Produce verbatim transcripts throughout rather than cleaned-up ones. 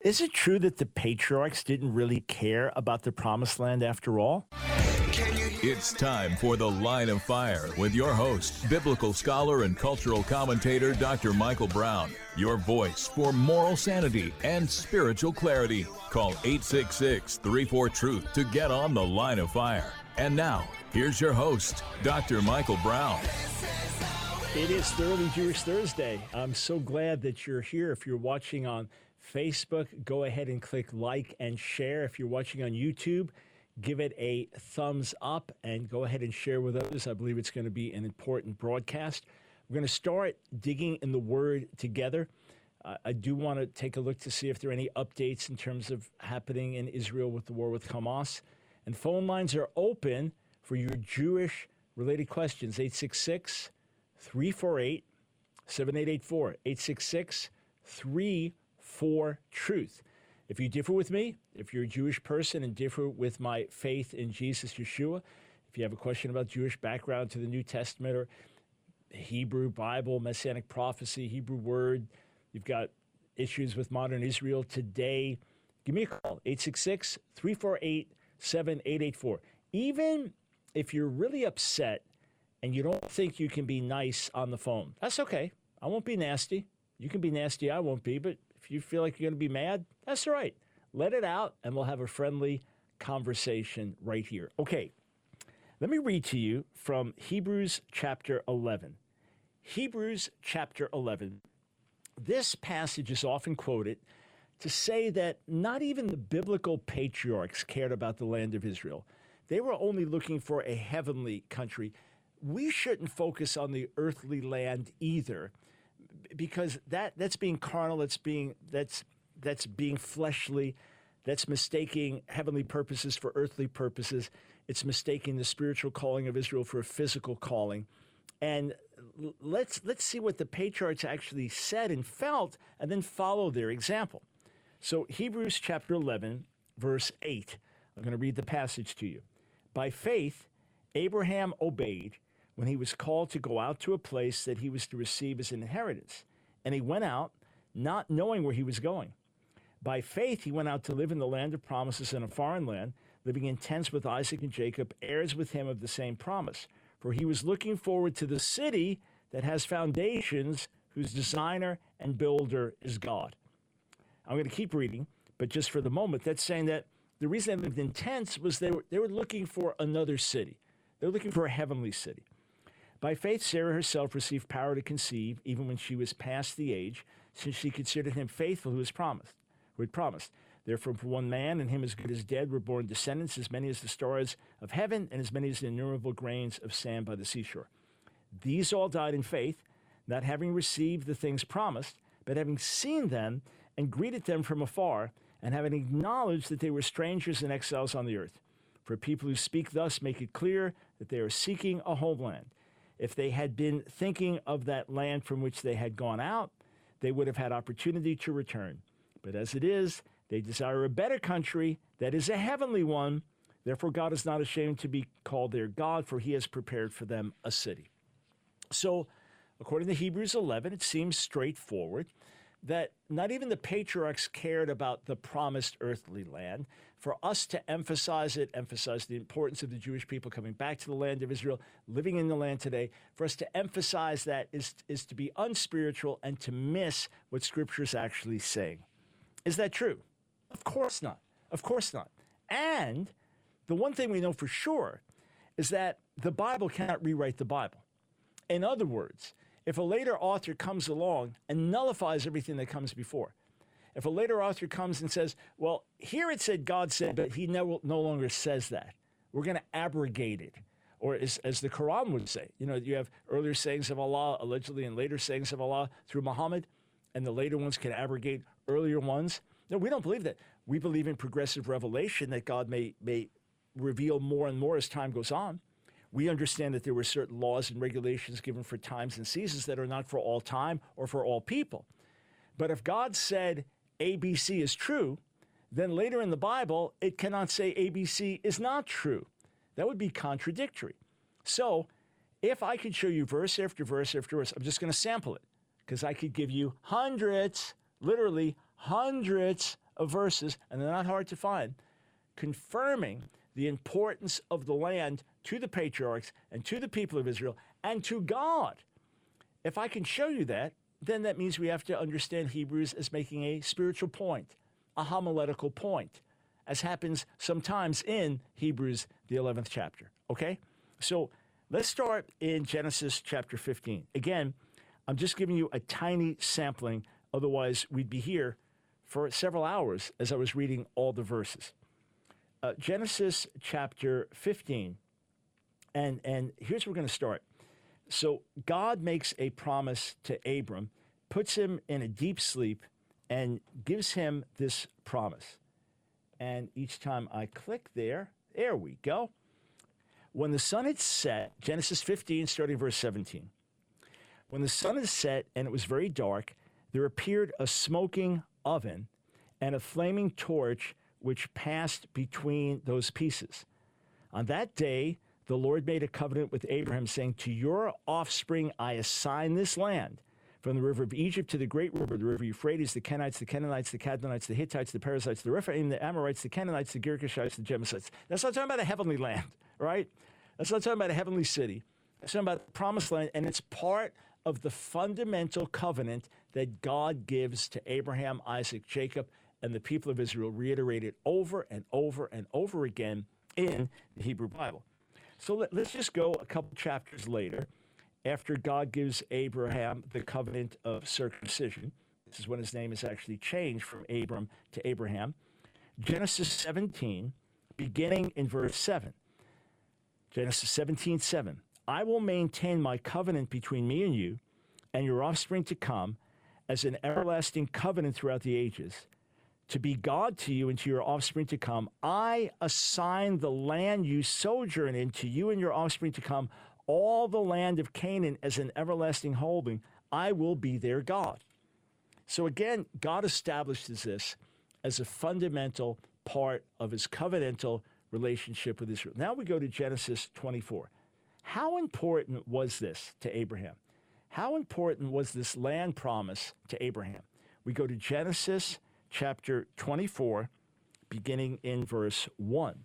Is it true that the patriarchs didn't really care about the promised land after all? It's time for The Line of Fire with your host, biblical scholar and cultural commentator, Doctor Michael Brown. Your voice for moral sanity and spiritual clarity. Call eight six six, three four, truth to get on The Line of Fire. And now, here's your host, Doctor Michael Brown. It is Thoroughly Jewish Thursday. I'm so glad that you're here. If you're watching on Facebook, go ahead and click like and share. If you're watching on YouTube, give it a thumbs up and go ahead and share with others. I believe it's going to be an important broadcast. We're going to start digging in the Word together. Uh, I do want to take a look to see if there are any updates in terms of happening in Israel with the war with Hamas. And phone lines are open for your Jewish-related questions. eight six six, three four eight, seven eight eight four. eight six six, three four, truth. If you differ with me, if you're a Jewish person and differ with my faith in Jesus Yeshua, if you have a question about Jewish background to the New Testament or Hebrew Bible, Messianic prophecy, Hebrew word, you've got issues with modern Israel today, give me a call, eight six six, three four eight, seven eight eight four. Even if you're really upset and you don't think you can be nice on the phone, that's okay. I won't be nasty. You can be nasty, I won't be, but if you feel like you're going to be mad, that's all right. Let it out, and we'll have a friendly conversation right here. Okay, let me read to you from Hebrews chapter eleven. Hebrews chapter eleven. This passage is often quoted to say that not even the biblical patriarchs cared about the land of Israel. They were only looking for a heavenly country. We shouldn't focus on the earthly land either, because that that's being carnal, that's being that's that's being fleshly, that's mistaking heavenly purposes for earthly purposes. It's mistaking the spiritual calling of Israel for a physical calling. And let's let's see what the patriarchs actually said and felt, and then follow their example. So Hebrews chapter eleven, verse eight. I'm going to read the passage to you. By faith, Abraham obeyed when he was called to go out to a place that he was to receive as an inheritance. And he went out, not knowing where he was going. By faith, he went out to live in the land of promises in a foreign land, living in tents with Isaac and Jacob, heirs with him of the same promise. For he was looking forward to the city that has foundations, whose designer and builder is God. I'm going to keep reading, but just for the moment, that's saying that the reason they lived in tents was they were, they were looking for another city. They were looking for a heavenly city. By faith, Sarah herself received power to conceive, even when she was past the age, since she considered him faithful who has promised, who had promised. Therefore, for one man, and him as good as dead, were born descendants, as many as the stars of heaven, and as many as the innumerable grains of sand by the seashore. These all died in faith, not having received the things promised, but having seen them and greeted them from afar, and having acknowledged that they were strangers and exiles on the earth. For people who speak thus make it clear that they are seeking a homeland. If they had been thinking of that land from which they had gone out, they would have had opportunity to return. But as it is, they desire a better country, that is a heavenly one. Therefore, God is not ashamed to be called their God, for he has prepared for them a city. So, according to Hebrews eleven, it seems straightforward that not even the patriarchs cared about the promised earthly land. For us to emphasize it, emphasize the importance of the Jewish people coming back to the land of Israel, living in the land today, for us to emphasize that is, is to be unspiritual and to miss what Scripture is actually saying. Is that true? Of course not. Of course not. And the one thing we know for sure is that the Bible cannot rewrite the Bible. In other words, if a later author comes along and nullifies everything that comes before, if a later author comes and says, well, here it said God said, but he no, no longer says that, we're going to abrogate it. Or as, as the Quran would say, you know, you have earlier sayings of Allah, allegedly, and later sayings of Allah through Muhammad, and the later ones can abrogate earlier ones. No, we don't believe that. We believe in progressive revelation, that God may, may reveal more and more as time goes on. We understand that there were certain laws and regulations given for times and seasons that are not for all time or for all people. But if God said A B C is true, then later in the Bible, it cannot say A B C is not true. That would be contradictory. So if I could show you verse after verse after verse, I'm just going to sample it, because I could give you hundreds, literally hundreds of verses, and they're not hard to find, confirming the importance of the land to the patriarchs and to the people of Israel and to God. If I can show you that, then that means we have to understand Hebrews as making a spiritual point, a homiletical point, as happens sometimes in Hebrews, the eleventh chapter, okay? So let's start in Genesis chapter fifteen. Again, I'm just giving you a tiny sampling, otherwise we'd be here for several hours as I was reading all the verses. Uh, Genesis chapter fifteen, and, and here's where we're going to start. So God makes a promise to Abram, puts him in a deep sleep, and gives him this promise. And each time I click there, there we go. When the sun had set, Genesis fifteen, starting verse seventeen. When the sun had set and it was very dark, there appeared a smoking oven and a flaming torch which passed between those pieces. On that day, the Lord made a covenant with Abraham, saying, to your offspring I assign this land, from the river of Egypt to the great river, the river Euphrates, the Kenites, the Canaanites, the Cadmonites, the Hittites, the Perizzites, the Rephaim, the Amorites, the Canaanites, the Girgashites, the Jebusites. That's not talking about a heavenly land, right? That's not talking about a heavenly city. That's talking about the promised land, and it's part of the fundamental covenant that God gives to Abraham, Isaac, Jacob, and the people of Israel, reiterated over and over and over again in the Hebrew Bible. So let, let's just go a couple chapters later. After God gives Abraham the covenant of circumcision, this is when his name is actually changed from Abram to Abraham. Genesis seventeen, beginning in verse seven. Genesis seventeen, seven. I will maintain my covenant between me and you and your offspring to come as an everlasting covenant throughout the ages. To be God to you and to your offspring to come, I assign the land you sojourn in to you and your offspring to come, all the land of Canaan as an everlasting holding. I will be their God. So again, God establishes this as a fundamental part of his covenantal relationship with Israel. Now we go to Genesis twenty-four. How important was this to Abraham? How important was this land promise to Abraham? We go to Genesis chapter twenty-four, beginning in verse one.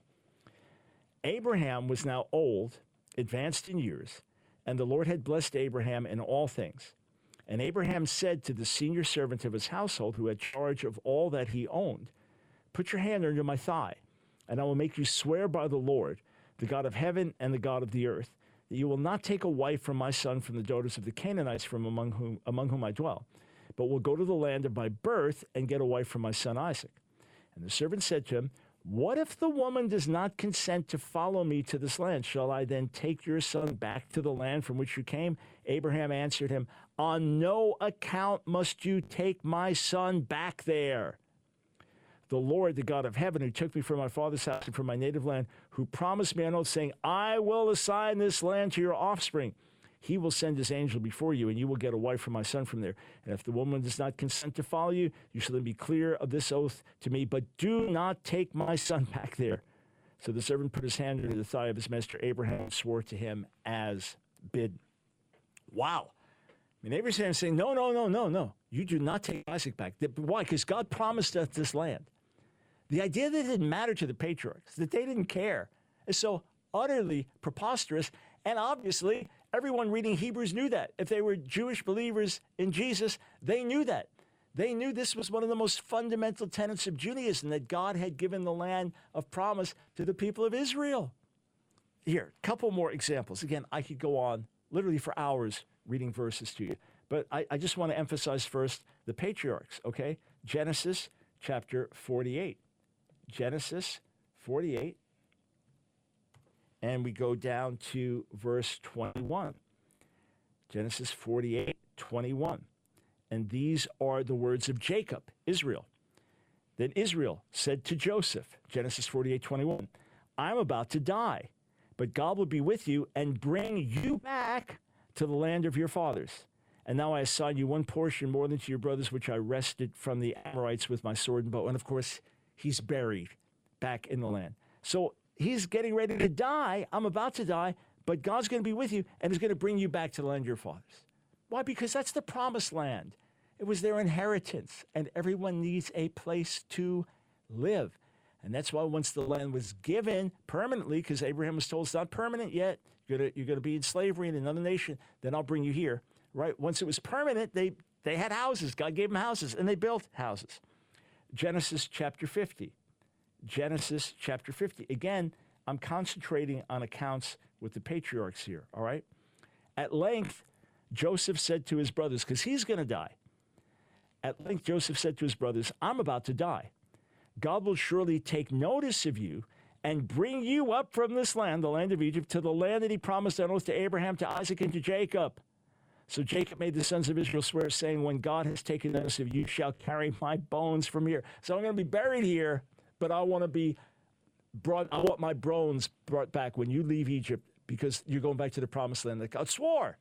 Abraham was now old, advanced in years, and the Lord had blessed Abraham in all things. And Abraham said to the senior servant of his household, who had charge of all that he owned, put your hand under my thigh, and I will make you swear by the Lord, the God of heaven and the God of the earth, that you will not take a wife from my son from the daughters of the Canaanites from among whom, among whom I dwell, but will go to the land of my birth and get a wife for my son Isaac. And the servant said to him, what if the woman does not consent to follow me to this land? Shall I then take your son back to the land from which you came? Abraham answered him, on no account must you take my son back there. The Lord, the God of heaven, who took me from my father's house and from my native land, who promised me on oath, saying, I will assign this land to your offspring. He will send his angel before you, and you will get a wife for my son from there. And if the woman does not consent to follow you, you shall then be clear of this oath to me, but do not take my son back there. So the servant put his hand under the thigh of his master Abraham and swore to him as bidden. Wow. I mean, Abraham is saying, no, no, no, no, no. You do not take Isaac back. Why? Because God promised us this land. The idea that it didn't matter to the patriarchs, that they didn't care, is so utterly preposterous. And obviously, everyone reading Hebrews knew that. If they were Jewish believers in Jesus, they knew that. They knew this was one of the most fundamental tenets of Judaism, that God had given the land of promise to the people of Israel. Here, a couple more examples. Again, I could go on literally for hours reading verses to you. But I, I just want to emphasize first the patriarchs, okay? Genesis chapter forty-eight. Genesis forty-eight. And we go down to verse twenty-one. Genesis forty-eight, twenty-one. And these are the words of Jacob, Israel. Then Israel said to Joseph, Genesis forty-eight, twenty-one, I'm about to die, but God will be with you and bring you back to the land of your fathers. And now I assign you one portion more than to your brothers, which I wrested from the Amorites with my sword and bow. And of course, he's buried back in the land. So he's getting ready to die. I'm about to die, but God's going to be with you and is going to bring you back to the land of your fathers. Why? Because that's the promised land. It was their inheritance, and everyone needs a place to live. And that's why once the land was given permanently, because Abraham was told it's not permanent yet, you're going you're to be in slavery in another nation, then I'll bring you here, right? Once it was permanent, they, they had houses. God gave them houses, and they built houses. Genesis chapter fifty. Genesis chapter fifty. Again, I'm concentrating on accounts with the patriarchs here, all right? At length, Joseph said to his brothers, because he's going to die. At length, Joseph said to his brothers, I'm about to die. God will surely take notice of you and bring you up from this land, the land of Egypt, to the land that he promised on oath to Abraham, to Isaac, and to Jacob. So Jacob made the sons of Israel swear, saying, when God has taken notice of you, you shall carry my bones from here. So I'm going to be buried here, but I want to be brought, I want my bones brought back when you leave Egypt, because you're going back to the promised land that God swore.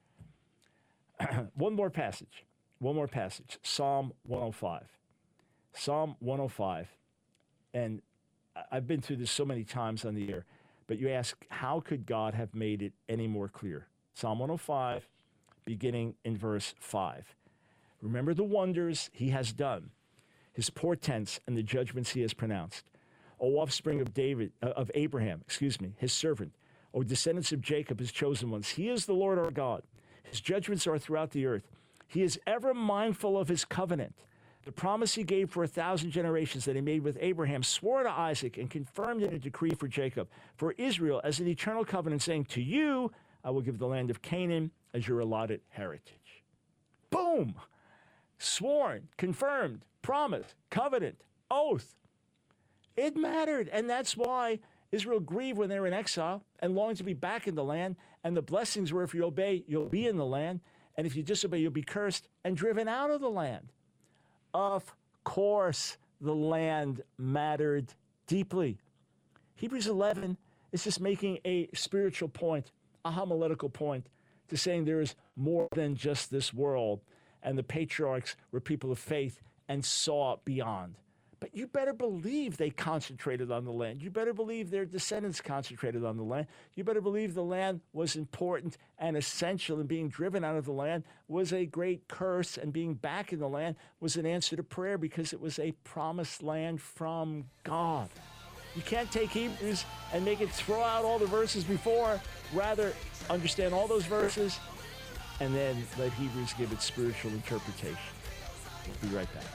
One more passage. One more passage. Psalm one oh five. Psalm one oh five. And I've been through this so many times on the air, but you ask, how could God have made it any more clear? Psalm one oh five, beginning in verse five. Remember the wonders he has done, his portents and the judgments he has pronounced. O offspring of David, uh, of Abraham, excuse me, his servant. O descendants of Jacob, his chosen ones. He is the Lord our God. His judgments are throughout the earth. He is ever mindful of his covenant. The promise he gave for a thousand generations that he made with Abraham, swore to Isaac, and confirmed in a decree for Jacob, for Israel as an eternal covenant, saying, to you I will give the land of Canaan as your allotted heritage. Boom! Sworn, confirmed, promise, covenant, oath. It mattered, and that's why Israel grieved when they were in exile and longed to be back in the land, and the blessings were, if you obey, you'll be in the land, and if you disobey, you'll be cursed and driven out of the land. Of course, the land mattered deeply. Hebrews eleven is just making a spiritual point, a homiletical point, to saying there is more than just this world, and the patriarchs were people of faith and saw beyond. But you better believe they concentrated on the land. You better believe their descendants concentrated on the land. You better believe the land was important and essential, and being driven out of the land was a great curse, and being back in the land was an answer to prayer, because it was a promised land from God. You can't take Hebrews and make it throw out all the verses before. Rather, understand all those verses and then let Hebrews give its spiritual interpretation. We'll be right back.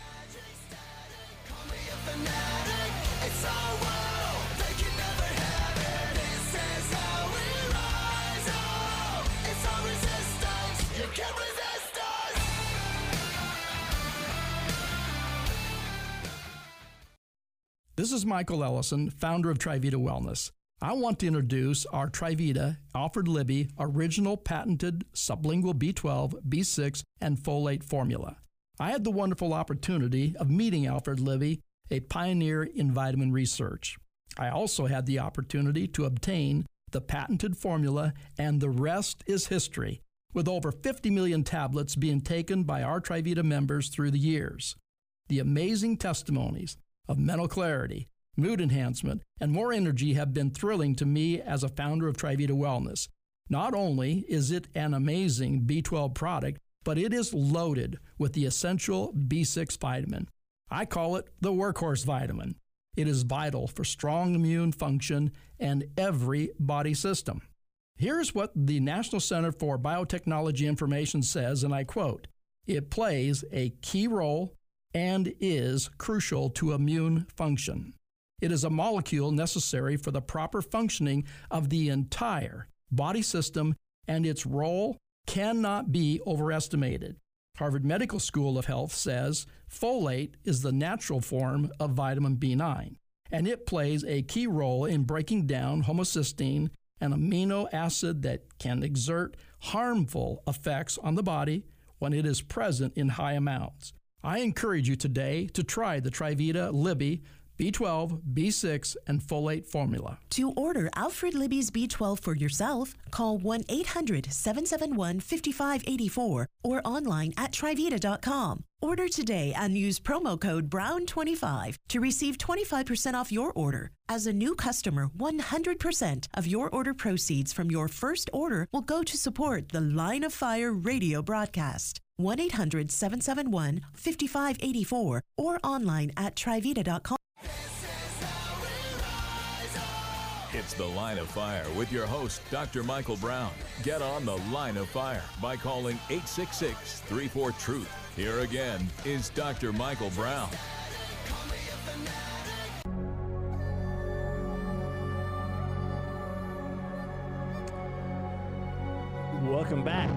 It's our world, they can never have it. This is how we rise. Oh, it's our resistance. You can't resist us. This is Michael Ellison, founder of Trivita Wellness. I want to introduce our Trivita Alfred Libby original patented sublingual B twelve, B six, and folate formula. I had the wonderful opportunity of meeting Alfred Libby, a pioneer in vitamin research. I also had the opportunity to obtain the patented formula, and the rest is history, with over fifty million tablets being taken by our Trivita members through the years. The amazing testimonies of mental clarity, mood enhancement, and more energy have been thrilling to me as a founder of Trivita Wellness. Not only is it an amazing B twelve product, but it is loaded with the essential B six vitamin. I call it the workhorse vitamin. It is vital for strong immune function and every body system. Here's what the National Center for Biotechnology Information says, and I quote, "It plays a key role and is crucial to immune function. It is a molecule necessary for the proper functioning of the entire body system, and its role cannot be overestimated." Harvard Medical School of Health says folate is the natural form of vitamin B nine, and it plays a key role in breaking down homocysteine, an amino acid that can exert harmful effects on the body when it is present in high amounts. I encourage you today to try the Trivita Libby B twelve, B six, and folate formula. To order Alfred Libby's B twelve for yourself, call one eight hundred, seven seven one, five five eight four or online at Trivita dot com. Order today and use promo code Brown twenty-five to receive twenty-five percent off your order. As a new customer, one hundred percent of your order proceeds from your first order will go to support the Line of Fire radio broadcast. one eight hundred seven seven one five five eight four or online at trivita dot com. It's The Line of Fire with your host, Doctor Michael Brown. Get on The Line of Fire by calling eight six six, three four, truth. Here again is Doctor Michael Brown. Welcome back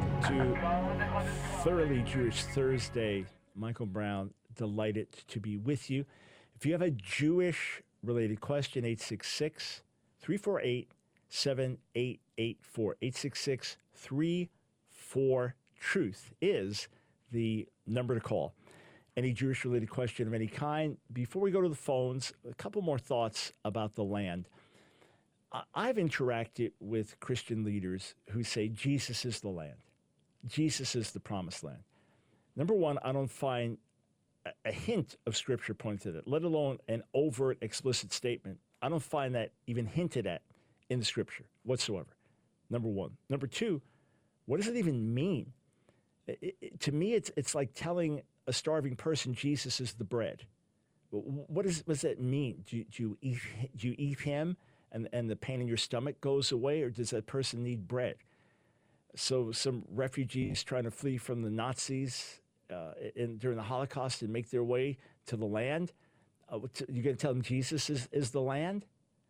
to Thoroughly Jewish Thursday. Michael Brown, delighted to be with you. If you have a Jewish-related question, eight six six, three four eight, seven eight eight four. eight six six, three four, truth is the number to call. Any Jewish-related question of any kind. Before we go to the phones, a couple more thoughts about the land. I've interacted with Christian leaders who say Jesus is the land. Jesus is the promised land. Number one, I don't find a hint of Scripture pointing to that, let alone an overt, explicit statement. I don't find that even hinted at in the Scripture whatsoever, number one. Number two, what does it even mean? It, it, to me, it's it's like telling a starving person Jesus is the bread. What, is, what does that mean? Do, do, you eat, do you eat him? And, and the pain in your stomach goes away, or does that person need bread? So some refugees trying to flee from the Nazis uh, in, during the Holocaust and make their way to the land, uh, to, you're going to tell them Jesus is, is the land?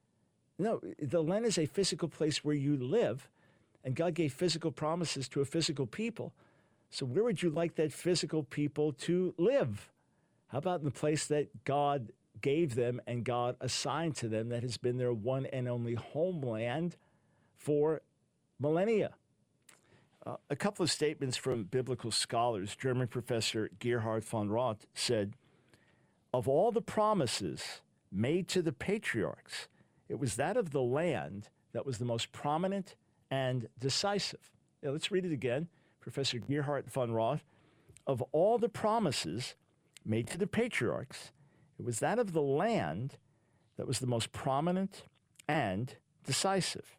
No, the land is a physical place where you live, and God gave physical promises to a physical people. So where would you like that physical people to live? How about in the place that God gave them and God assigned to them, that has been their one and only homeland for millennia? Uh, a couple of statements from biblical scholars. German professor Gerhard von Roth said, of all the promises made to the patriarchs, it was that of the land that was the most prominent and decisive. Now, let's read it again. Professor Gerhard von Roth, of all the promises made to the patriarchs, it was that of the land that was the most prominent and decisive.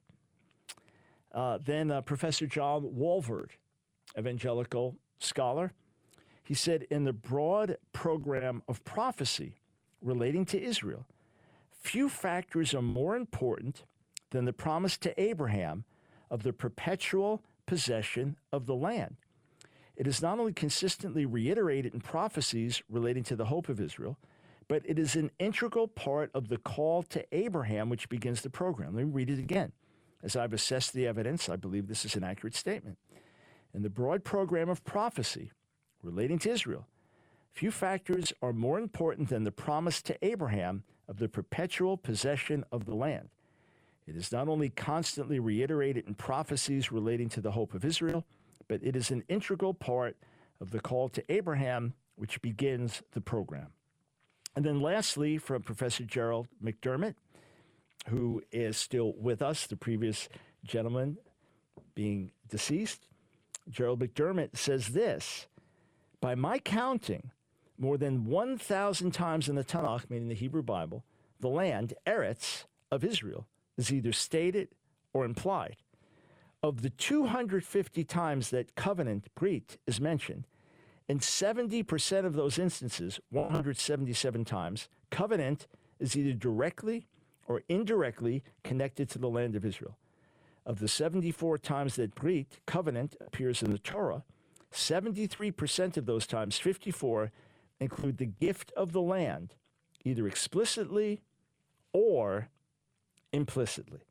Uh, then uh, Professor John Walvoord, evangelical scholar, he said, in the broad program of prophecy relating to Israel, few factors are more important than the promise to Abraham of the perpetual possession of the land. It is not only consistently reiterated in prophecies relating to the hope of Israel, but it is an integral part of the call to Abraham, which begins the program. Let me read it again. As I've assessed the evidence, I believe this is an accurate statement. In the broad program of prophecy relating to Israel, few factors are more important than the promise to Abraham of the perpetual possession of the land. It is not only constantly reiterated in prophecies relating to the hope of Israel, but it is an integral part of the call to Abraham, which begins the program. And then lastly, from Professor Gerald McDermott, who is still with us, the previous gentleman being deceased, Gerald McDermott says this, by my counting, more than one thousand times in the Tanakh, meaning the Hebrew Bible, the land, Eretz, of Israel, is either stated or implied. Of the two hundred fifty times that covenant, Brit, is mentioned, in seventy percent of those instances, one hundred seventy-seven times, covenant is either directly or indirectly connected to the land of Israel. Of the seventy-four times that Brit, covenant, appears in the Torah, seventy-three percent of those times, fifty-four, include the gift of the land, either explicitly or implicitly.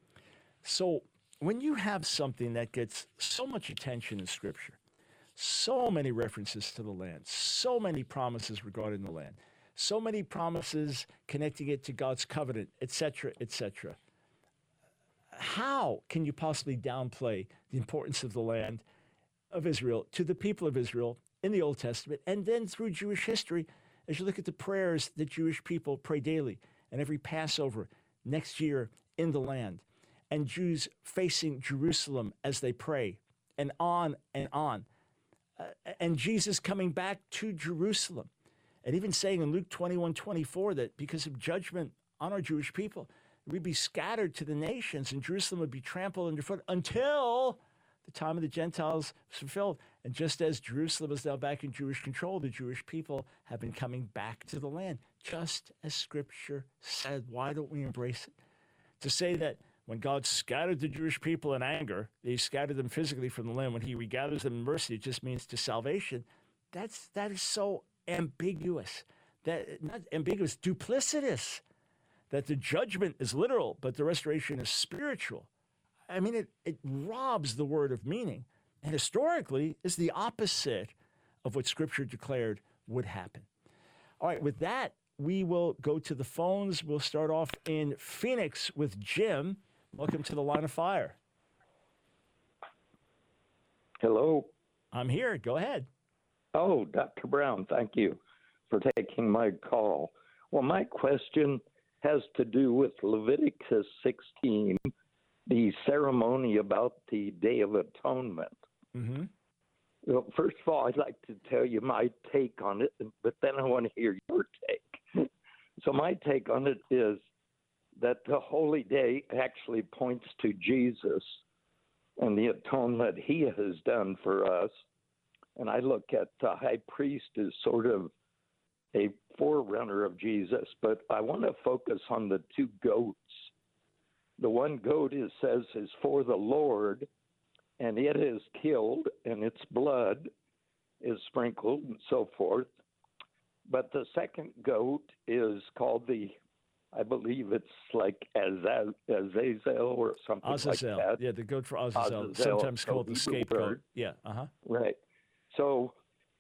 So when you have something that gets so much attention in Scripture, so many references to the land, so many promises regarding the land, so many promises connecting it to God's covenant, et cetera, et cetera, how can you possibly downplay the importance of the land of Israel to the people of Israel in the Old Testament, and then through Jewish history, as you look at the prayers that Jewish people pray daily, and every Passover next year in the land, and Jews facing Jerusalem as they pray, and on and on, uh, and Jesus coming back to Jerusalem, and even saying in Luke twenty-one twenty-four that because of judgment on our Jewish people, we'd be scattered to the nations, and Jerusalem would be trampled underfoot until the time of the Gentiles was fulfilled. And just as Jerusalem is now back in Jewish control, the Jewish people have been coming back to the land, just as Scripture said. Why don't we embrace it? To say that when God scattered the Jewish people in anger, he scattered them physically from the land. When he regathers them in mercy, it just means to salvation. That's, that is so ambiguous. That, not ambiguous, duplicitous. That the judgment is literal, but the restoration is spiritual. I mean, it, it robs the word of meaning. And historically, is the opposite of what Scripture declared would happen. All right, with that, we will go to the phones. We'll start off in Phoenix with Jim. Welcome to the Line of Fire. Hello. I'm here. Go ahead. Oh, Doctor Brown, thank you for taking my call. Well, my question has to do with Leviticus sixteen, the ceremony about the Day of Atonement. Mm-hmm. Well, first of all, I'd like to tell you my take on it, but then I want to hear your take. So my take on it is that the Holy Day actually points to Jesus and the atonement he has done for us. And I look at the high priest as sort of a forerunner of Jesus, but I want to focus on the two goats. The one goat, it says, is for the Lord, and it is killed, and its blood is sprinkled, and so forth. But the second goat is called the, I believe it's like Azazel, Azazel or something Azazel. like that. Yeah, the goat for Azazel, Azazel, sometimes called the Hebrew scapegoat. word. Yeah, uh-huh. Right. So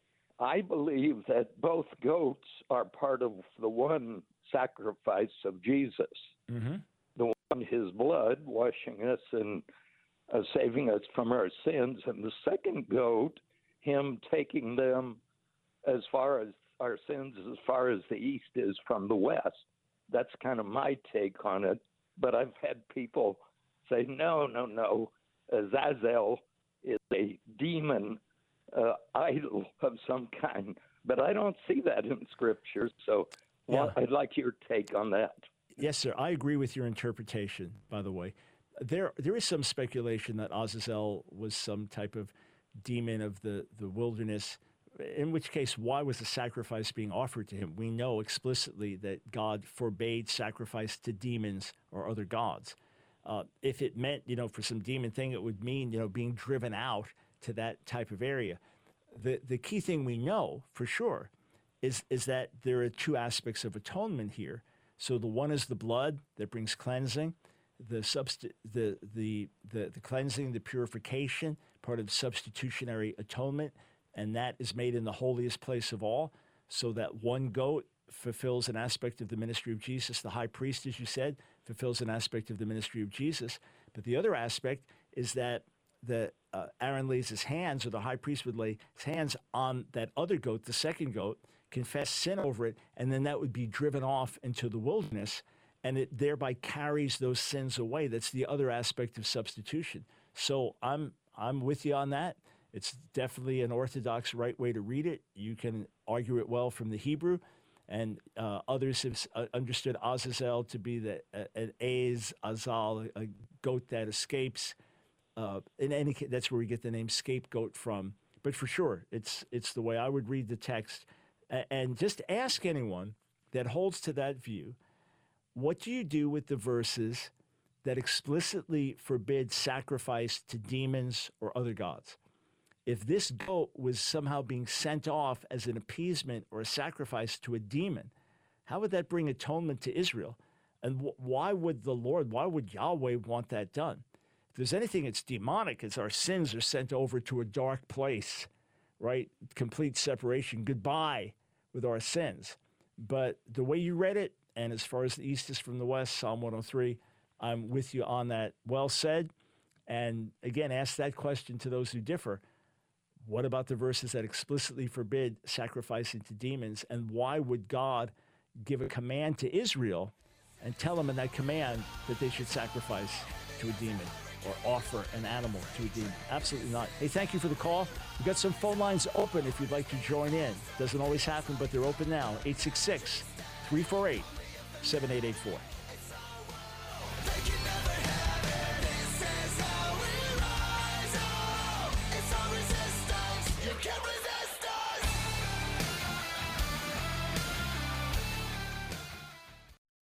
I believe that both goats are part of the one sacrifice of Jesus. Mm-hmm. The one, his blood, washing us and uh, saving us from our sins. And the second goat, him taking them as far as our sins, as far as the east is from the west. That's kind of my take on it. But I've had people say, no, no, no, Azazel is a demon uh, idol of some kind. But I don't see that in Scripture. So well, Yeah. I'd like your take on that. Yes, sir. I agree with your interpretation, by the way. There, there is some speculation that Azazel was some type of demon of the, the wilderness, in which case, why was the sacrifice being offered to him? We know explicitly that God forbade sacrifice to demons or other gods. Uh, if it meant, you know, for some demon thing, it would mean, you know, being driven out to that type of area. The, the key thing we know for sure is, is that there are two aspects of atonement here. So the one is the blood that brings cleansing, the, substi- the, the, the, the cleansing, the purification, part of substitutionary atonement, and that is made in the holiest place of all, so that one goat fulfills an aspect of the ministry of Jesus. The high priest, as you said, fulfills an aspect of the ministry of Jesus. But the other aspect is that the uh, Aaron lays his hands, or the high priest would lay his hands on that other goat, the second goat, confess sin over it, and then that would be driven off into the wilderness, and it thereby carries those sins away. That's the other aspect of substitution. So I'm I'm with you on that. It's definitely an orthodox right way to read it. You can argue it well from the Hebrew, and uh, others have uh, understood Azazel to be the uh, an Az, Azal, a goat that escapes. Uh, in any case, that's where we get the name scapegoat from. But for sure, it's it's the way I would read the text. And just ask anyone that holds to that view, what do you do with the verses that explicitly forbid sacrifice to demons or other gods? If this goat was somehow being sent off as an appeasement or a sacrifice to a demon, how would that bring atonement to Israel? And wh- why would the Lord, why would Yahweh want that done? If there's anything that's demonic, it's our sins are sent over to a dark place, right? Complete separation, goodbye with our sins. But the way you read it, and as far as the east is from the west, Psalm one oh three, I'm with you on that. Well said. And again, ask that question to those who differ. What about the verses that explicitly forbid sacrificing to demons? And why would God give a command to Israel and tell them in that command that they should sacrifice to a demon or offer an animal to a demon? Absolutely not. Hey, thank you for the call. We've got some phone lines open if you'd like to join in. Doesn't always happen, but they're open now. eight six six, three four eight, seven eight eight four.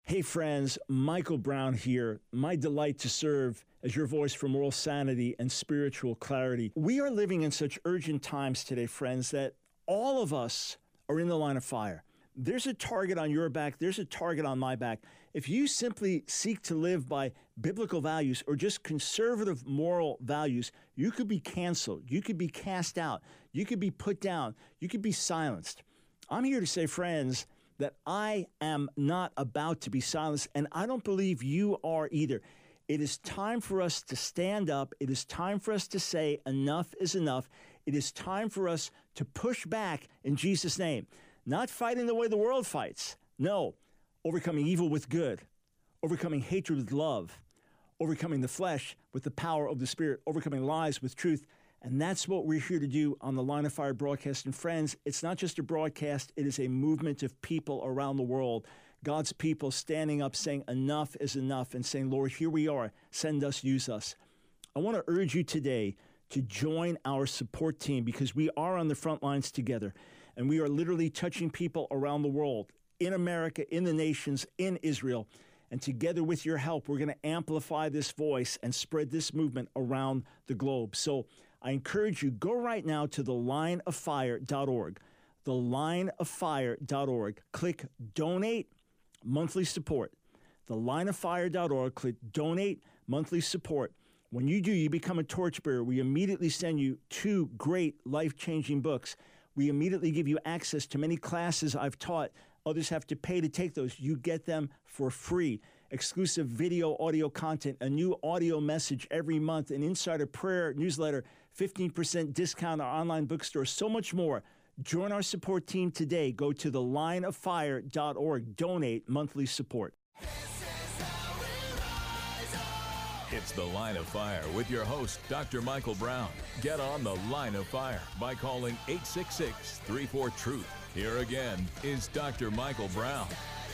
Hey friends, Michael Brown here. My delight to serve as your voice for moral sanity and spiritual clarity. We are living in such urgent times today, friends, that all of us are in the line of fire. There's a target on your back. There's a target on my back. If you simply seek to live by biblical values or just conservative moral values, you could be canceled. You could be cast out. You could be put down. You could be silenced. I'm here to say, friends, that I am not about to be silenced, and I don't believe you are either. It is time for us to stand up. It is time for us to say enough is enough. It is time for us to push back in Jesus' name. Not fighting the way the world fights. No, overcoming evil with good, overcoming hatred with love, overcoming the flesh with the power of the Spirit, overcoming lies with truth. And that's what we're here to do on the Line of Fire broadcast. And friends, it's not just a broadcast, it is a movement of people around the world. God's people standing up saying enough is enough and saying, Lord, here we are, send us, use us. I want to urge you today to join our support team because we are on the front lines together. And we are literally touching people around the world, in America, in the nations, in Israel. And together with your help, we're going to amplify this voice and spread this movement around the globe. So I encourage you, go right now to the line of fire dot org, the line of fire dot org. Click Donate Monthly Support. the line of fire dot org. Click Donate Monthly Support. When you do, you become a torchbearer. We immediately send you two great life-changing books. We immediately give you access to many classes I've taught. Others have to pay to take those. You get them for free. Exclusive video, audio content, a new audio message every month, an insider prayer newsletter, fifteen percent discount on our online bookstore, so much more. Join our support team today. Go to the line of fire dot org. Donate monthly support. It's The Line of Fire with your host, Doctor Michael Brown. Get on The Line of Fire by calling eight six six, three four, truth. Here again is Doctor Michael Brown.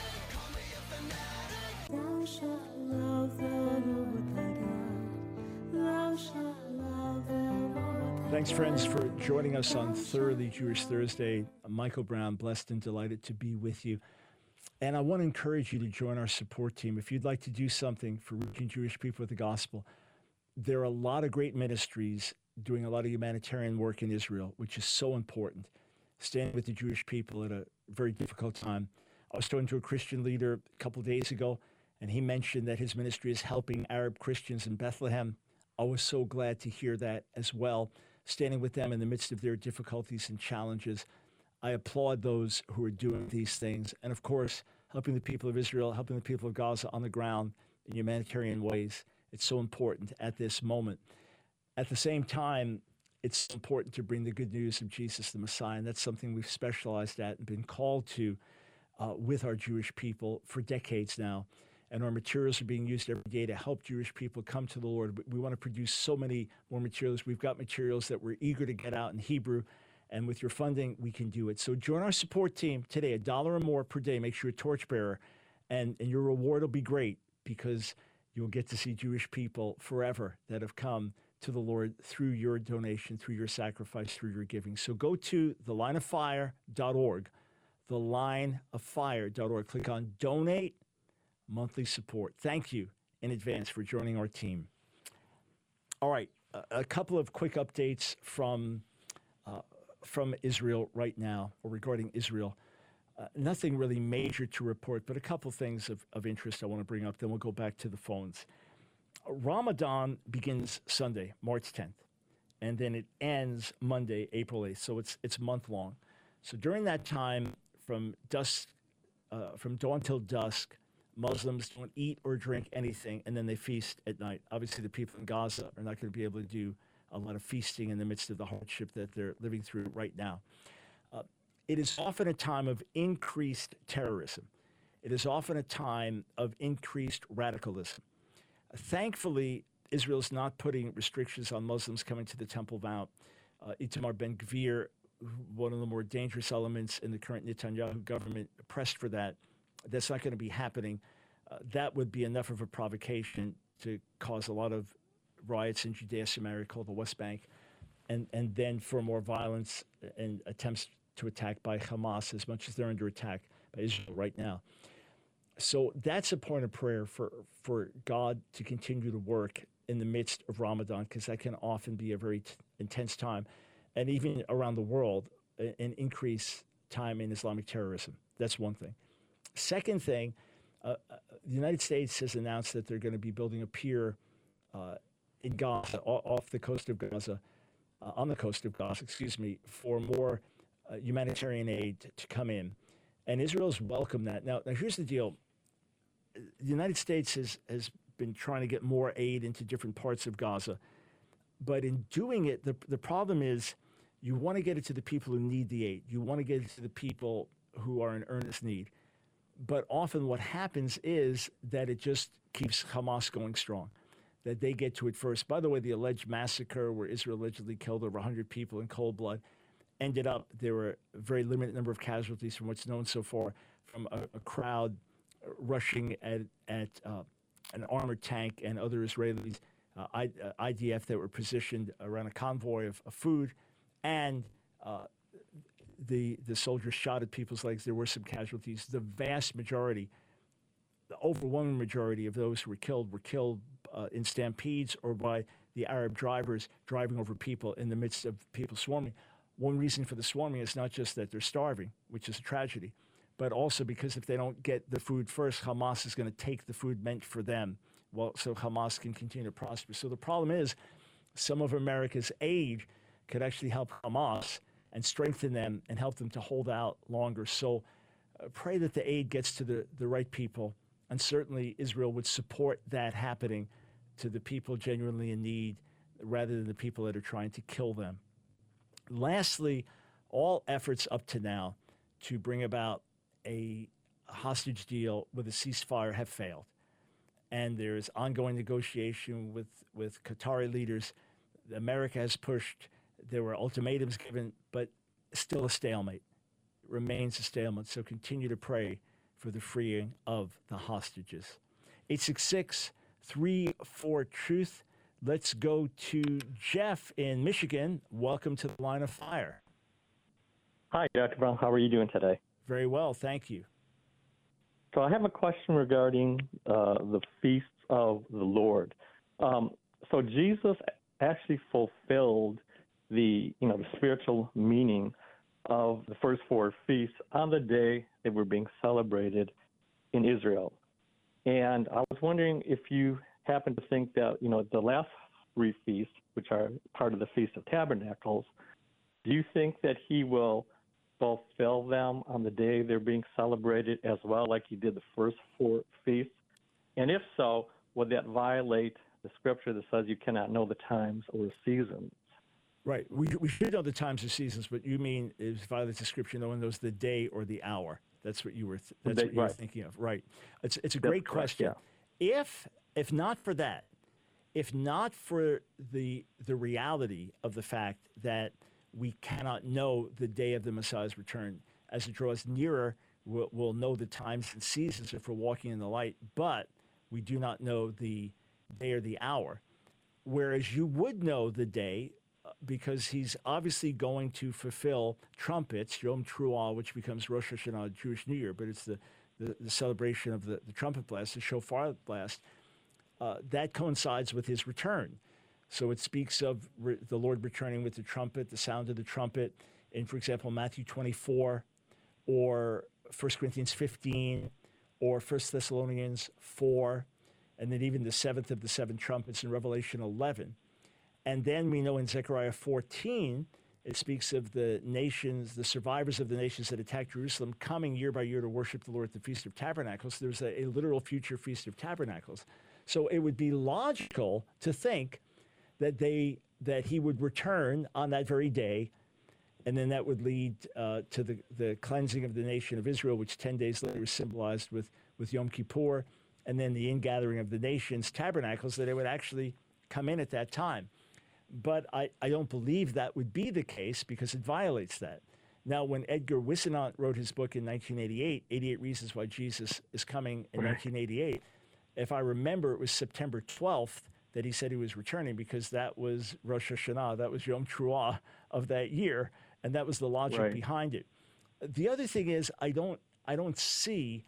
Thou shalt love the Lord thy God. Thou shalt love the Lord thy Thanks, friends, for joining us on Thoroughly Jewish Thursday. I'm Michael Brown, blessed and delighted to be with you. And I want to encourage you to join our support team. If you'd like to do something for reaching Jewish people with the gospel, there are a lot of great ministries doing a lot of humanitarian work in Israel, which is so important. Standing with the Jewish people at a very difficult time. I was talking to a Christian leader a couple of days ago, and he mentioned that his ministry is helping Arab Christians in Bethlehem. I was so glad to hear that as well, standing with them in the midst of their difficulties and challenges. I applaud those who are doing these things. And of course, helping the people of Israel, helping the people of Gaza on the ground in humanitarian ways. It's so important at this moment. At the same time, it's important to bring the good news of Jesus the Messiah. And that's something we've specialized at and been called to uh, with our Jewish people for decades now. And our materials are being used every day to help Jewish people come to the Lord. We want to produce so many more materials. We've got materials that we're eager to get out in Hebrew. And with your funding, we can do it. So join our support team today, a dollar or more per day. Make sure you're a torchbearer. And, and your reward will be great because you'll get to see Jewish people forever that have come to the Lord through your donation, through your sacrifice, through your giving. So go to the line of fire dot org, the line of fire dot org. Click on Donate Monthly Support. Thank you in advance for joining our team. All right, a, a couple of quick updates from uh, from Israel right now, or regarding Israel. Uh, nothing really major to report, but a couple things of, of interest I want to bring up. Then we'll go back to the phones. Ramadan begins Sunday, March tenth, and then it ends Monday, April eighth. So it's it's month long. So during that time, from dusk, uh, from dawn till dusk, Muslims don't eat or drink anything, and then they feast at night. Obviously, the people in Gaza are not going to be able to do a lot of feasting in the midst of the hardship that they're living through right now. Uh, it is often a time of increased terrorism. It is often a time of increased radicalism. Uh, thankfully, Israel is not putting restrictions on Muslims coming to the Temple Mount. Uh, Itamar Ben-Gvir, one of the more dangerous elements in the current Netanyahu government, pressed for that. That's not going to be happening. Uh, that would be enough of a provocation to cause a lot of riots in Judea, Samaria, called the West Bank, and, and then for more violence and attempts to attack by Hamas, as much as they're under attack by Israel right now. So that's a point of prayer for, for God to continue to work in the midst of Ramadan, because that can often be a very t- intense time, and even around the world, a- an increased time in Islamic terrorism. That's one thing. Second thing, uh, uh, the United States has announced that they're going to be building a pier uh, in Gaza, o- off the coast of Gaza, uh, on the coast of Gaza, excuse me, for more uh, humanitarian aid to come in. And Israel's welcomed that. Now, now here's the deal. The United States has, has been trying to get more aid into different parts of Gaza. But in doing it, the, the problem is you want to get it to the people who need the aid. You want to get it to the people who are in earnest need. But often what happens is that it just keeps Hamas going strong, that they get to it first. By the way, the alleged massacre where Israel allegedly killed over one hundred people in cold blood ended up, there were a very limited number of casualties from what's known so far, from a, a crowd rushing at, at uh, an armored tank and other Israelis, uh, I, uh, I D F that were positioned around a convoy of, of food, and uh, the the soldiers shot at people's legs. There were some casualties. The vast majority, the overwhelming majority of those who were killed were killed uh, in stampedes or by the Arab drivers driving over people in the midst of people swarming. One reason for the swarming is not just that they're starving, which is a tragedy, but also because if they don't get the food first, Hamas is going to take the food meant for them, well, so Hamas can continue to prosper. So the problem is some of America's aid could actually help Hamas and strengthen them and help them to hold out longer. So uh, pray that the aid gets to the, the right people, and certainly Israel would support that happening to the people genuinely in need rather than the people that are trying to kill them. Lastly, all efforts up to now to bring about a hostage deal with a ceasefire have failed. And there is ongoing negotiation with, with Qatari leaders. America has pushed. There were ultimatums given, but still a stalemate. It remains a stalemate. So continue to pray for the freeing of the hostages. eight six six, three four, truth. Let's go to Jeff in Michigan. Welcome to the Line of Fire. Hi, Doctor Brown. How are you doing today? Very well, thank you. So I have a question regarding uh, the feasts of the Lord. Um, so Jesus actually fulfilled the, you know, the spiritual meaning of the first four feasts on the day they were being celebrated in Israel. And I was wondering if you happen to think that, you know, the last three feasts, which are part of the Feast of Tabernacles, do you think that he will fulfill them on the day they're being celebrated as well, like he did the first four feasts? And if so, would that violate the scripture that says you cannot know the times or seasons? Right. We, we should know the times or seasons, but you mean is violates the scripture, no one knows the day or the hour. That's what you were th- that's They, what you right. were thinking of. Right. It's it's a That's great correct, question. yeah. If if not for that, if not for the the reality of the fact that we cannot know the day of the Messiah's return, as it draws nearer, we'll, we'll know the times and seasons if we're walking in the light, but we do not know the day or the hour. Whereas you would know the day uh, because he's obviously going to fulfill trumpets, Yom Teruah, which becomes Rosh Hashanah, Jewish New Year, but it's the, the, the celebration of the, the trumpet blast, the shofar blast. Uh, that coincides with his return. So it speaks of re- the Lord returning with the trumpet, the sound of the trumpet, in, for example, Matthew twenty-four, or First Corinthians fifteen, or First Thessalonians four, and then even the seventh of the seven trumpets in Revelation eleven. And then we know in Zechariah fourteen, it speaks of the nations, the survivors of the nations that attacked Jerusalem, coming year by year to worship the Lord at the Feast of Tabernacles. There's a, a literal future Feast of Tabernacles. So it would be logical to think that they that he would return on that very day, and then that would lead uh, to the, the cleansing of the nation of Israel, which ten days later is symbolized with, with Yom Kippur, and then the ingathering of the nations, tabernacles, that it would actually come in at that time. But I, I don't believe that would be the case because it violates that. Now, when Edgar Whisenant wrote his book in nineteen eighty-eight, eighty-eight Reasons Why Jesus is Coming in nineteen eighty-eight, if I remember, it was September twelfth that he said he was returning because that was Rosh Hashanah, that was Yom Teruah of that year, and that was the logic Right. behind it. The other thing is I don't I don't see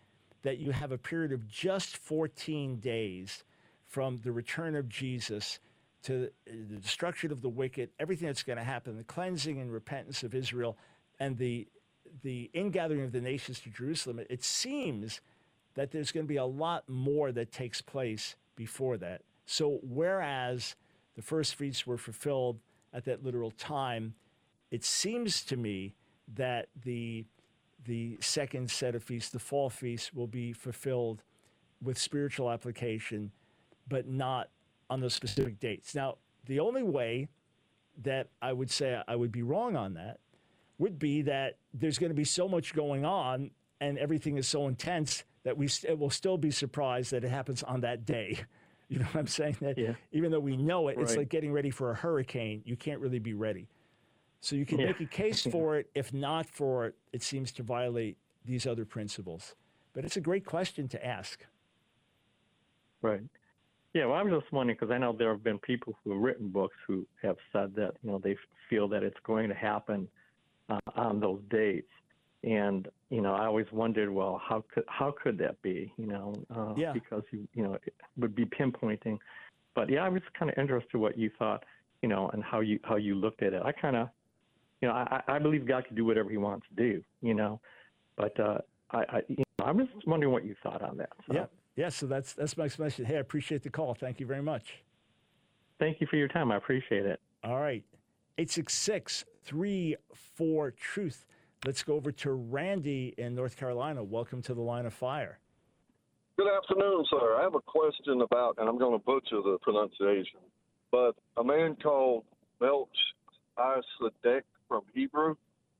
that you have a period of just fourteen days from the return of Jesus to the destruction of the wicked, everything that's going to happen, the cleansing and repentance of Israel, and the the ingathering of the nations to Jerusalem. It seems that there's going to be a lot more that takes place before that. So whereas the first feasts were fulfilled at that literal time, it seems to me that the the second set of feasts, the fall feasts, will be fulfilled with spiritual application, but not on those specific dates. Now, the only way that I would say I would be wrong on that would be that there's going to be so much going on and everything is so intense that we st- will still be surprised that it happens on that day. You know what I'm saying? That yeah. Even though we know it, Right. it's like getting ready for a hurricane. You can't really be ready. So you can Yeah. make a case for it. If not for it, it seems to violate these other principles. But it's a great question to ask. Right. Yeah, well, I was just wondering because I know there have been people who have written books who have said that, you know, they feel that it's going to happen uh, on those dates. And, you know, I always wondered, well, how could how could that be, you know, uh, Yeah. because, you, you know, it would be pinpointing. But, yeah, I was kind of interested what you thought, you know, and how you how you looked at it. I kind of, you know, I, I believe God can do whatever he wants to do, you know. But uh, I, I, you know, I was just wondering what you thought on that. So. Yeah. Yeah, so that's that's my explanation. Hey, I appreciate the call. Thank you very much. Thank you for your time. I appreciate it. All right. eight six six, three four, truth. Let's go over to Randy in North Carolina. Welcome to the Line of Fire. Good afternoon, sir. I have a question about, and I'm going to butcher the pronunciation, but a man called Melchizedek from Hebrew.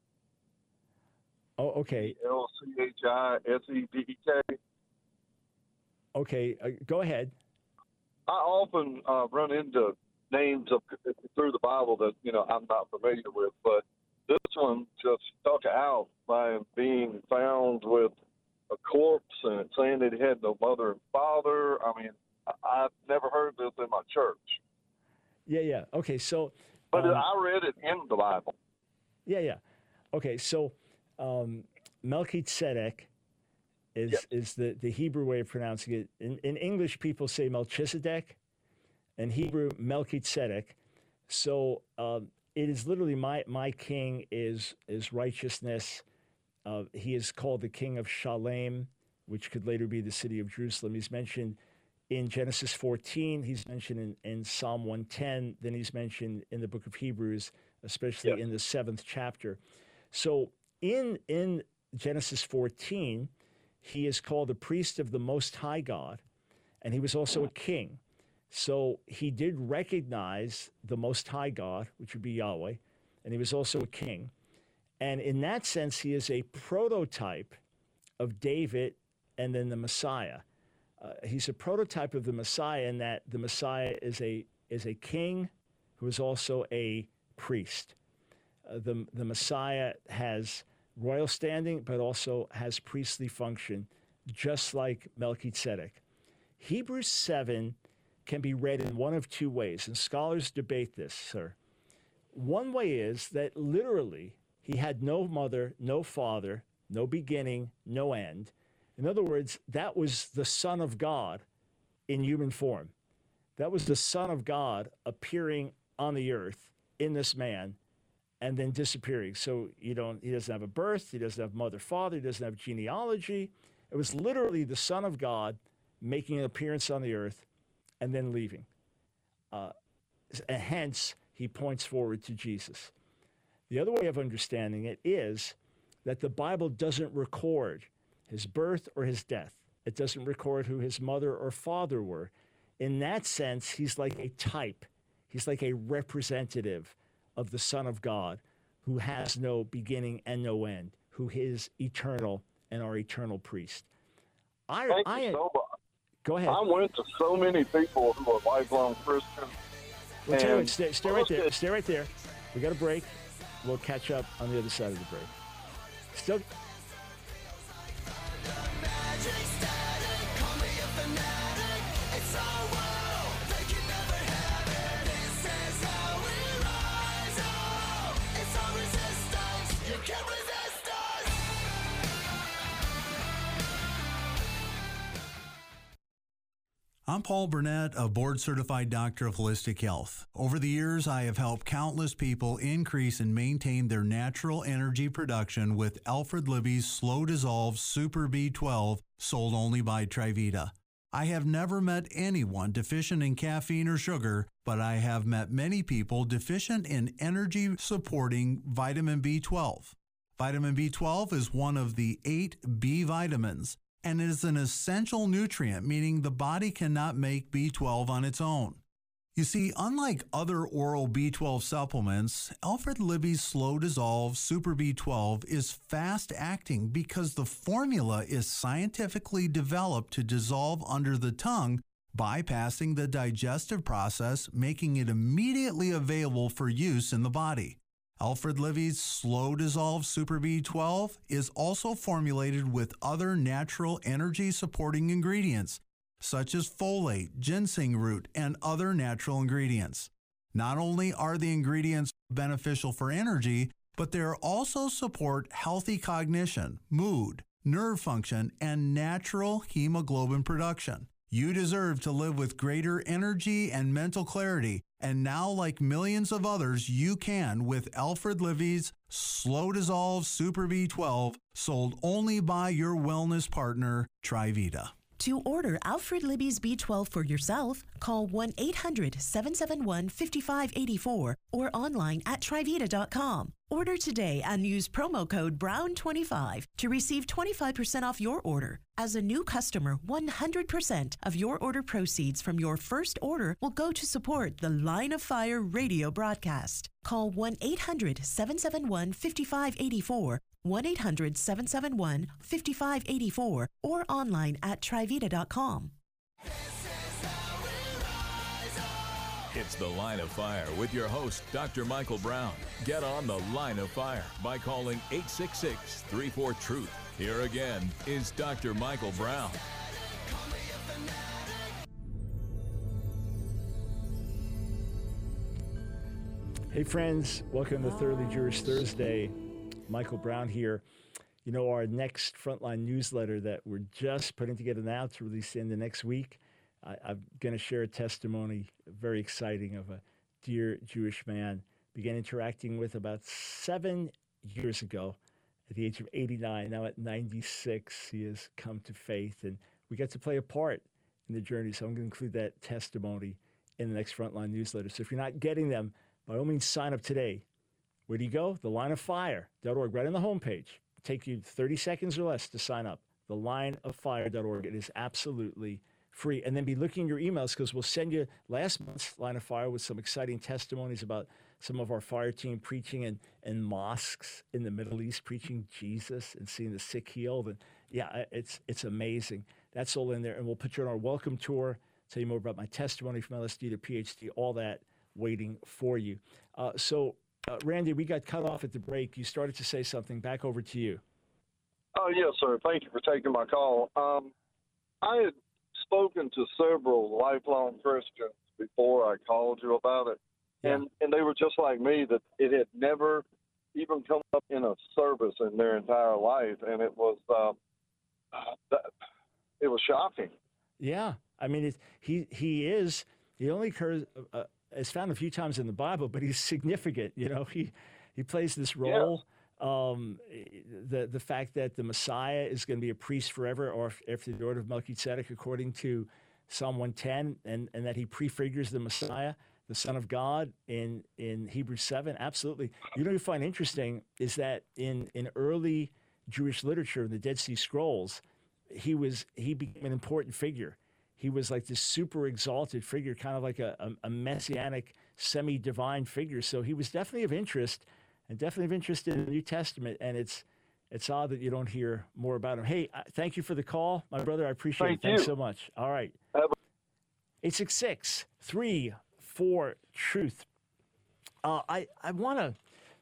Oh, okay. L C H I S E D E K. Okay, uh, go ahead. I often uh, run into names of through the Bible that, you know, I'm not familiar with, but this one just stuck out by being found with a corpse and it saying that he had no mother and father. I mean, I, I've never heard this in my church. Yeah, yeah. Okay, so. But um, I read it in the Bible. Yeah, yeah. Okay, so um, Melchizedek is Yes. is the, the Hebrew way of pronouncing it. In, in English, people say Melchizedek. In Hebrew, Melchizedek. So um, it is literally my my king is is righteousness. Uh, he is called the king of Shalem, which could later be the city of Jerusalem. He's mentioned in Genesis fourteen. He's mentioned in, in Psalm one ten. Then he's mentioned in the book of Hebrews, especially Yes. in the seventh chapter. So in in Genesis fourteen, he is called the priest of the Most High God, and he was also a king. So he did recognize the Most High God, which would be Yahweh, and he was also a king. And in that sense, he is a prototype of David and then the Messiah. Uh, he's a prototype of the Messiah in that the Messiah is a is a king who is also a priest. Uh, the, the Messiah has royal standing, but also has priestly function, just like Melchizedek. Hebrews seven can be read in one of two ways, and scholars debate this, sir. One way is that literally he had no mother, no father, no beginning, no end. In other words, that was the Son of God in human form. That was the Son of God appearing on the earth in this man and then disappearing. So you don't, he doesn't have a birth, he doesn't have mother, father, he doesn't have genealogy. It was literally the Son of God making an appearance on the earth and then leaving. Uh, and hence, he points forward to Jesus. The other way of understanding it is that the Bible doesn't record his birth or his death. It doesn't record who his mother or father were. In that sense, he's like a type. He's like a representative of the Son of God who has no beginning and no end, who is eternal and our eternal priest. I, Thank I, you so much. Go ahead. I went to so many people who are lifelong Christians. Well, tell you what, and- stay, stay right there. Stay right there. We got a break. We'll catch up on the other side of the break. Still. I'm Paul Burnett, a board-certified doctor of holistic health. Over the years, I have helped countless people increase and maintain their natural energy production with Alfred Libby's slow-dissolve Super B twelve, sold only by Trivita. I have never met anyone deficient in caffeine or sugar, but I have met many people deficient in energy-supporting vitamin B twelve. Vitamin B twelve is one of the eight B vitamins, and it is an essential nutrient, meaning the body cannot make B twelve on its own. You see, unlike other oral B twelve supplements, Alfred Libby's Slow Dissolve Super B twelve is fast-acting because the formula is scientifically developed to dissolve under the tongue, bypassing the digestive process, making it immediately available for use in the body. Alfred Libby's Slow Dissolve Super B twelve is also formulated with other natural energy-supporting ingredients, such as folate, ginseng root, and other natural ingredients. Not only are the ingredients beneficial for energy, but they also support healthy cognition, mood, nerve function, and natural hemoglobin production. You deserve to live with greater energy and mental clarity, and now, like millions of others, you can with Alfred Libby's Slow Dissolve Super B twelve, sold only by your wellness partner, Trivita. To order Alfred Libby's B twelve for yourself, call one eight hundred, seven seven one, five five eight four or online at trivita dot com. Order today and use promo code brown twenty-five to receive twenty-five percent off your order. As a new customer, one hundred percent of your order proceeds from your first order will go to support the Line of Fire radio broadcast. Call one eight hundred, seven seven one, five five eight four, one eight hundred, seven seven one, five five eight four, or online at trivita dot com. It's the Line of Fire with your host, Doctor Michael Brown. Get on the Line of Fire by calling eight six six, three four, truth. Here again is Doctor Michael Brown. Hey friends, welcome to Thoroughly Jewish Thursday. Michael Brown here. You know, our next Frontline newsletter that we're just putting together now to release in the next week, I, I'm going to share a testimony, very exciting, of a dear Jewish man began interacting with about seven years ago at the age of eighty-nine. Now at ninety-six, he has come to faith, and we get to play a part in the journey. So I'm going to include that testimony in the next Frontline newsletter. So if you're not getting them, by all means, sign up today. Where do you go? the line of fire dot org, right on the homepage. Take you thirty seconds or less to sign up. the line of fire dot org. It is absolutely free. And then be looking at your emails, because we'll send you last month's Line of Fire with some exciting testimonies about some of our fire team preaching in, in mosques in the Middle East, preaching Jesus and seeing the sick healed. And yeah, it's it's amazing. That's all in there. And we'll put you on our welcome tour, tell you more about my testimony from L S D to P H D, all that waiting for you. Uh, so, uh, Randy, we got cut off at the break. You started to say something. Back over to you. Oh, yes, sir. Thank you for taking my call. Um, I had spoken to several lifelong Christians before I called you about it, Yeah. and, and they were just like me, that it had never even come up in a service in their entire life, and it was um, that, it was shocking. Yeah, I mean, it, he he is. He only occurs uh, is found a few times in the Bible, but he's significant. You know, he he plays this role. Um, the the fact that the Messiah is going to be a priest forever, or after the order of Melchizedek, according to Psalm one ten, and and that he prefigures the Messiah, the Son of God, in in Hebrews seven. Absolutely. You know, what you find interesting is that in in early Jewish literature, in the Dead Sea Scrolls, he was he became an important figure. He was like this super exalted figure, kind of like a, a, a messianic, semi-divine figure. So he was definitely of interest, and definitely of interest in the New Testament. And it's it's odd that you don't hear more about him. Hey, uh, thank you for the call, my brother. I appreciate Thank it. Thanks you. so much. All right. Have a- eight six six, three four, truth. Uh, I, I want to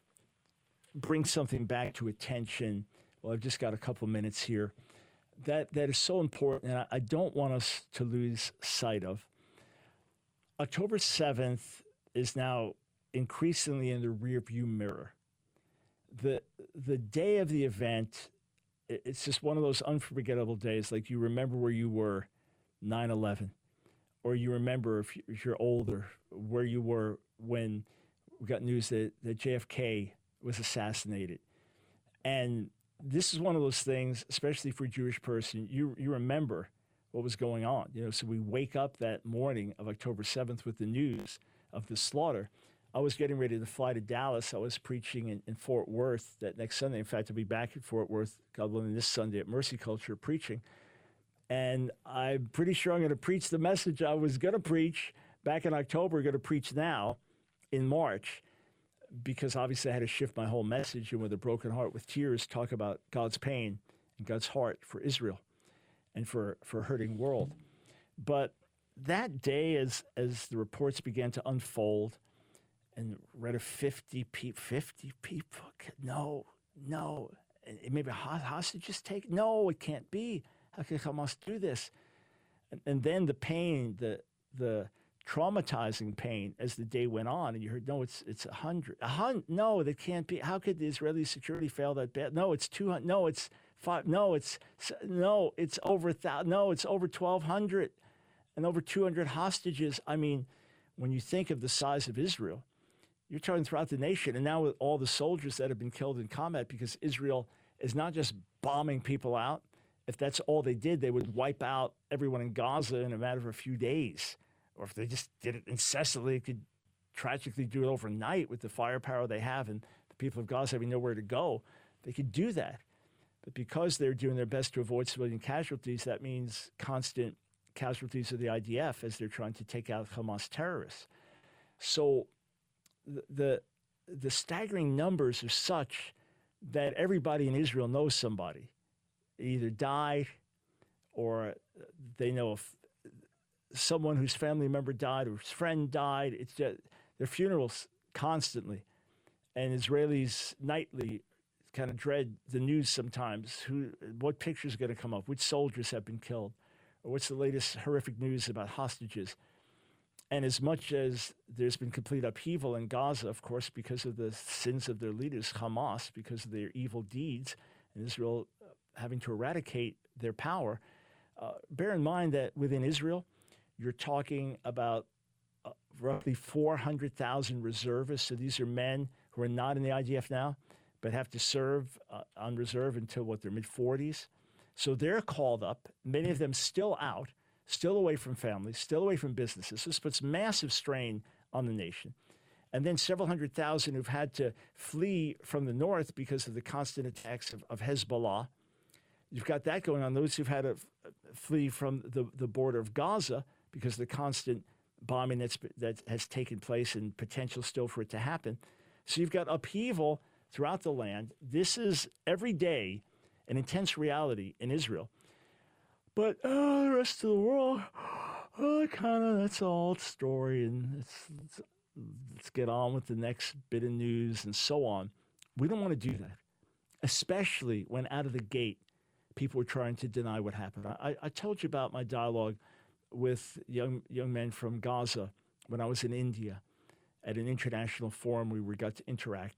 bring something back to attention. Well, I've just got a couple minutes here. That that is so important, and I, I don't want us to lose sight of. October seventh is now increasingly in the rearview mirror. The the day of the event, it, it's just one of those unforgettable days. Like, you remember where you were, nine eleven. or you remember if you- if you're older where you were when we got news that, that J F K was assassinated. And this is one of those things, especially for a Jewish person, you you remember what was going on. You know, so we wake up that morning of October seventh with the news of the slaughter. I was getting ready to fly to Dallas. I was preaching in, in Fort Worth that next Sunday. In fact, I'll be back in Fort Worth, God willing, this Sunday at Mercy Culture preaching. And I'm pretty sure I'm going to preach the message I was going to preach back in October, going to preach now in March, because obviously I had to shift my whole message and with a broken heart, with tears, talk about God's pain and God's heart for Israel and for, for a hurting world. But that day, as as the reports began to unfold, and read of fifty people, fifty people, no, no, and maybe hostages take, no, it can't be. How can Hamas do this? And, and then the pain, the the traumatizing pain as the day went on, and you heard, no, it's it's a hundred, a hundred, no, that can't be. How could the Israeli security fail that bad? No, it's two hundred. No, it's five. No, it's no, it's over a thousand. No, it's over twelve hundred, and over two hundred hostages. I mean, when you think of the size of Israel, you're talking throughout the nation, and now with all the soldiers that have been killed in combat, because Israel is not just bombing people out. If that's all they did, they would wipe out everyone in Gaza in a matter of a few days. Or if they just did it incessantly, it could tragically do it overnight with the firepower they have and the people of Gaza having nowhere to go. They could do that. But because they're doing their best to avoid civilian casualties, that means constant casualties of the I D F as they're trying to take out Hamas terrorists. So the, the, the staggering numbers are such that everybody in Israel knows somebody. Either died or they know of someone whose family member died or whose friend died. It's just their funerals constantly. And Israelis nightly kind of dread the news sometimes. Who, what pictures are going to come up? Which soldiers have been killed? Or what's the latest horrific news about hostages? And as much as there's been complete upheaval in Gaza, of course, because of the sins of their leaders, Hamas, because of their evil deeds, and Israel having to eradicate their power, uh, bear in mind that within Israel, you're talking about uh, roughly four hundred thousand reservists. So these are men who are not in the I D F now, but have to serve uh, on reserve until, what, their mid-forties. So they're called up, many of them still out, still away from families, still away from businesses. This puts massive strain on the nation. And then several hundred thousand who've had to flee from the north because of the constant attacks of, of Hezbollah. You've got that going on. Those who've had to f- flee from the, the border of Gaza because of the constant bombing that's, that has taken place and potential still for it to happen. So you've got upheaval throughout the land. This is every day an intense reality in Israel. But oh, the rest of the world, oh, kind of, that's an old story, and it's, it's, let's get on with the next bit of news and so on. We don't want to do that, especially when out of the gate, people were trying to deny what happened. I, I told you about my dialogue with young young men from Gaza when I was in India at an international forum where we got to interact.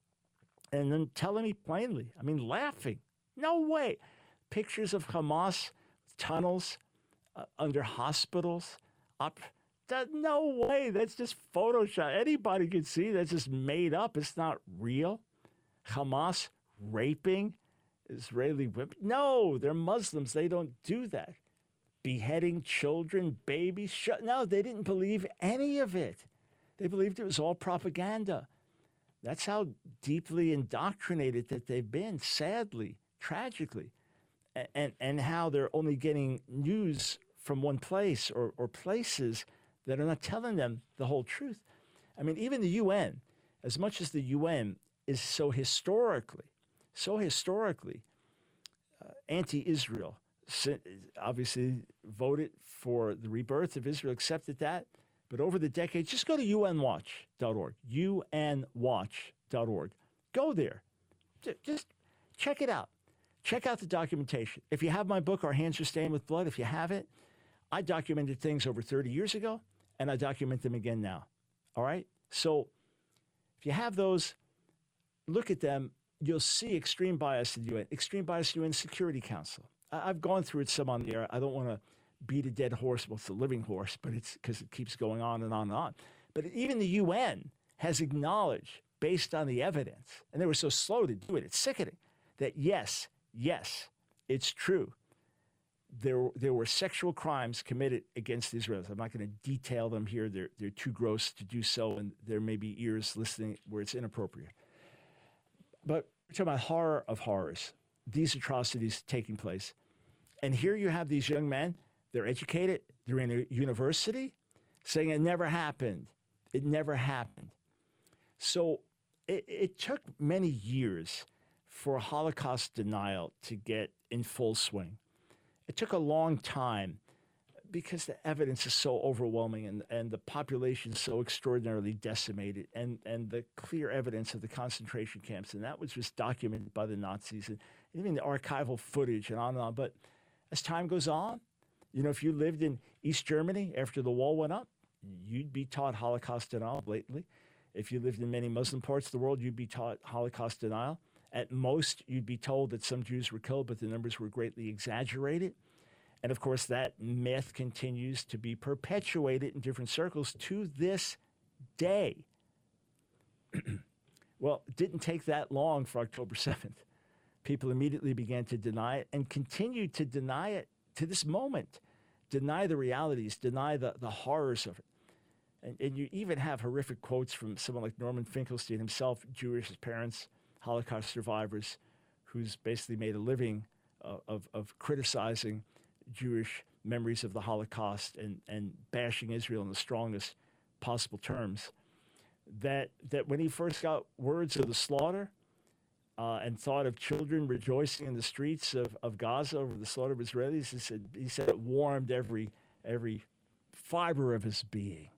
And then telling me plainly, I mean, laughing, no way. Pictures of Hamas tunnels uh, under hospitals, up, that, no way, that's just Photoshop. Anybody can see that's just made up. It's not real. Hamas raping Israeli women. No, they're Muslims. They don't do that. Beheading children, babies. Sh- no, they didn't believe any of it. They believed it was all propaganda. That's how deeply indoctrinated that they've been, sadly, tragically. And, and, and how they're only getting news from one place or, or places that are not telling them the whole truth. I mean, even the U N, as much as the U N is so historically, so historically uh, anti-Israel, obviously voted for the rebirth of Israel, accepted that. But over the decades, just go to U N watch dot org, U N watch dot org. Go there. Just check it out. Check out the documentation. If you have my book, Our Hands Are Stained with Blood, if you haven't, I documented things over thirty years ago, and I document them again now. All right? So if you have those, look at them. You'll see extreme bias in the U N, extreme bias in the U N Security Council. I've gone through it some on the air. I don't want to beat a dead horse. Well, it's a living horse, but it's because it keeps going on and on and on. But even the U N has acknowledged, based on the evidence, and they were so slow to do it, it's sickening, that yes, yes, it's true. There, there were sexual crimes committed against the Israelis. I'm not going to detail them here. They're, they're too gross to do so, and there may be ears listening where it's inappropriate. But we're talking about horror of horrors, these atrocities taking place. And here you have these young men, they're educated, they're in a university, saying it never happened. It never happened. So it, it took many years for Holocaust denial to get in full swing. It took a long time because the evidence is so overwhelming and, and the population is so extraordinarily decimated, and, and the clear evidence of the concentration camps. And that was just documented by the Nazis, and even the archival footage and on and on. But as time goes on, you know, if you lived in East Germany after the wall went up, you'd be taught Holocaust denial blatantly. If you lived in many Muslim parts of the world, you'd be taught Holocaust denial. At most, you'd be told that some Jews were killed, but the numbers were greatly exaggerated. And of course, that myth continues to be perpetuated in different circles to this day. Well, it didn't take that long for October seventh. People immediately began to deny it and continue to deny it to this moment, deny the realities, deny the, the horrors of it. And, and you even have horrific quotes from someone like Norman Finkelstein himself, Jewish, his parents, Holocaust survivors, who's basically made a living uh, of, of criticizing Jewish memories of the Holocaust and, and bashing Israel in the strongest possible terms, that, that when he first got words of the slaughter uh, and thought of children rejoicing in the streets of, of Gaza over the slaughter of Israelis, he said, he said it warmed every, every fiber of his being.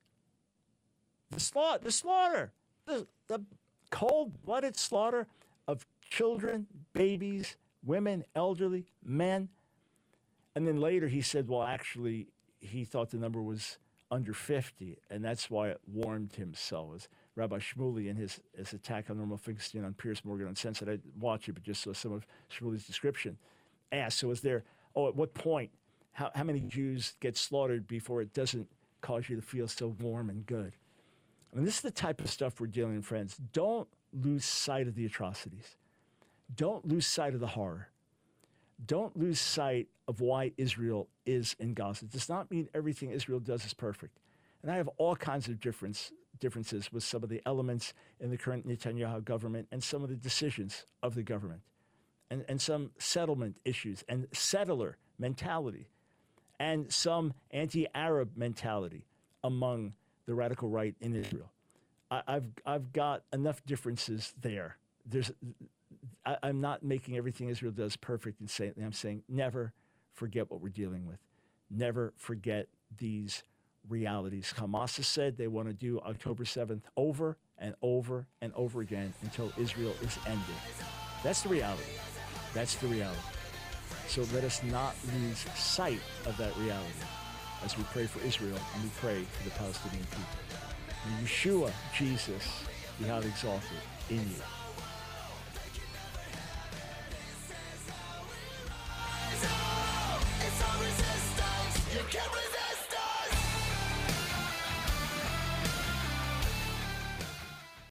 The slaughter, the slaughter, the, the cold-blooded slaughter of children, babies, women, elderly, men. And then later he said, well, actually, he thought the number was under fifty, and that's why it warmed him so. As Rabbi Shmuley in his, his attack on Norman Finkelstein on Piers Morgan on Sense, I didn't watch it, but just saw some of Shmuley's description, asked, so is there, oh, at what point, how, how many Jews get slaughtered before it doesn't cause you to feel so warm and good? I mean, this is the type of stuff we're dealing with, friends. Don't lose sight of the atrocities. Don't lose sight of the horror. Don't lose sight of why Israel is in Gaza. It does not mean everything Israel does is perfect. And I have all kinds of difference, differences with some of the elements in the current Netanyahu government and some of the decisions of the government, and, and some settlement issues and settler mentality, and some anti-Arab mentality among the radical right in Israel. I, I've I've got enough differences there. There's, I, I'm not making everything Israel does perfect and saying, I'm saying never forget what we're dealing with. Never forget these realities. Hamas has said they want to do October seventh over and over and over again until Israel is ended. That's the reality. That's the reality. So let us not lose sight of that reality as we pray for Israel and we pray for the Palestinian people. May Yeshua, Jesus, be highly exalted in you.